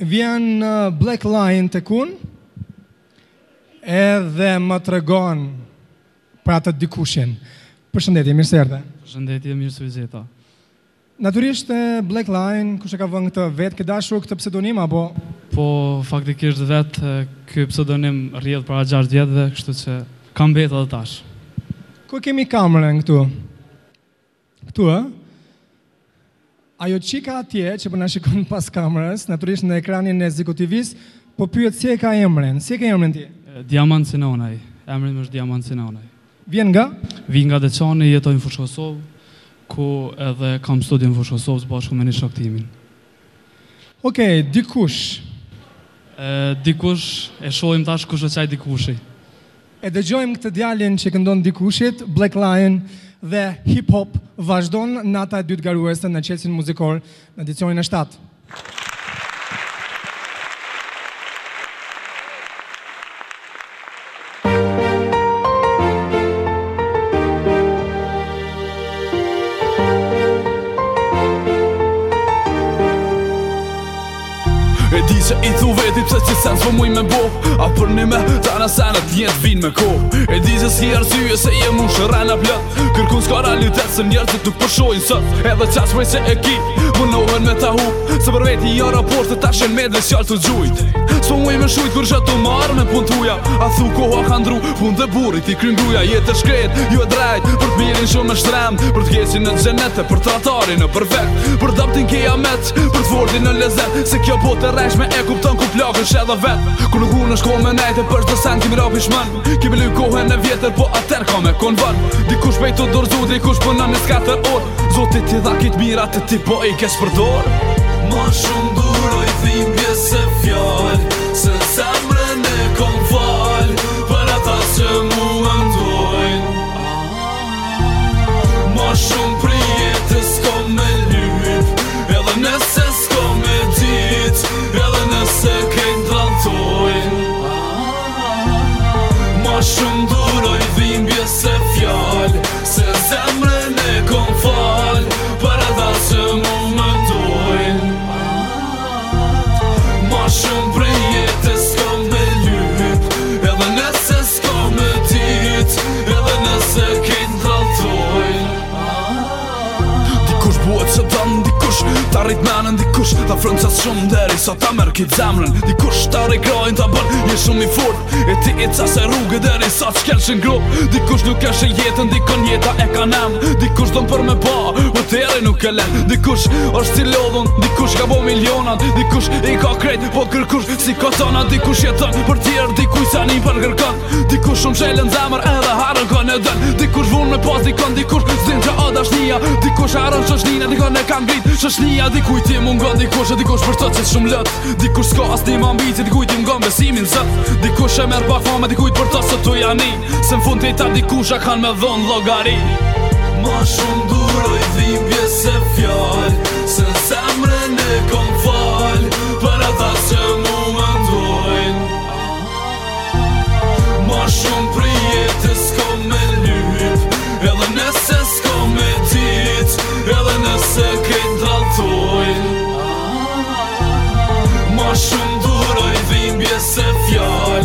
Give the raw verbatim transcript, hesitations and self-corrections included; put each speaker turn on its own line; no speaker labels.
vjen uh, Black Lion të kun, edhe më tregon për atë dikushin. Përshëndetje, mirë se erdhe.
Përshëndetje, mirë se vizeta.
Natyrisht Black Lion, kush e ka vënë këtë vetë, ke dashur këtë pseudonim apo?
Po, faktikisht vetë ky pseudonim rrjedh para gjashtë vjetëve, kështu që kam mbetë edhe tash.
Ku kemi kamerën këtu? Këtu, ë? Ajo qika atje që po na shikon pas kamerës, natyrisht në ekranin e ekzekutivis, po pyet si e ka emrin? Si e ka emrin ti?
Diamant Sinonaj. Emri më është Diamant Sinonaj.
Vjen nga?
Vjen nga Deçani, jetoj në Fushë Kosovë, ku edhe kam studi në Fushë Kosovë bashkë me një shok timin.
Okej, dikush.
E, dikush, e shohim tash kush është ai dikushi.
E dëgjojmë këtë djalin që këndon dikushit, Black Lion, dhe hip-hop vazhdon nata e dytë garuese në qelsin muzikor në edicionin e shtatë.
E di që i thu vetit pëse që sen s'po muj me bo A për një me ta në senet vjen t'vin me ko E di që s'ki arsye se je mu shërena plët Kërkun s'ka realitet se njerëzit nuk përshojnë sët Edhe qash prej se e ki munohen me ta hup Se për veti jo raport të tashen me dhe s'jall të gjujt S'po muj me shujt kur që të marrë me pun t'uja A thu koha ka ndru pun dhe burit i kryngruja Jetë e shkret, jo e drejt Për t'mirin shumë e shtrem Për t'kesin në gjenete, për tratarin në perfekt Për daptin kiamet, për t'fordin në lezet Se kjo botë e me e kupton ku plakën shë edhe vetë Kur nuk unë është kohë me nejtë për shdo sen kemi rapi shmën Kemi luj kohën e vjetër po atër ka me konvan Dikush pej të dorëzu, dikush pënë në skatër orë Zotit ti dha kitë mirat e ti po i kesh përdor Ma shumë duroj dhimbje se fjallë Se zemrën e kom falë Për ata që mu më ndojnë Ma shumë për jetës kom me lyp Edhe nëse s'kom me dit Edhe nëse kejnë draltojnë Ma shumë duroj dhimbje se fjallë Se zemrën e kom falë Për ata që mu më dojnë Ma shumë për jetës kom me lyp Edhe nëse s'kom me dit Edhe nëse kejnë draltojnë Dikush buhet që dëmë, dikush ta rrit menën, dikush ta frënqas shumë deri sa ta merr kit zemrën Dikush ta rikrojnë ta bën, je shumë i fort E ti i ca se rrugë deri sa t'shkelshin grup Dikush nuk eshe jetën, dikon jeta e ka nem Dikush don për me ba, u teri nuk e len Dikush është si lodhun, dikush ka bo milionat Dikush i ka krejt, po kërkush si kotona Dikush jetën për tjerë, dikuj sa një për kërkan Dikush shumë shelën zemër edhe harën ka në dën Dikush vun me pas dikon, dikush zin që o dashnia Dikush harën shoshnina, dikon e kam grit Shoshnija dikuj ti mungon, dikush e dikush për të që shumë lët Dikush s'ka as t'im ambici, dikuj ti mungon besimin zët Dikush e merë pak fame, dikuj për të së të janin Se në fund të i ta dikush a kan me dhonë logari Ma shumë duroj dhimbje se fjallë Se zemrën e kom falë Për ata që mu më ndojnë Ma shumë për jetës kom me lyp Edhe nëse s'kom me dit Edhe nëse kejnë draltojnë Ma shumë duroj dhimbje se fjallë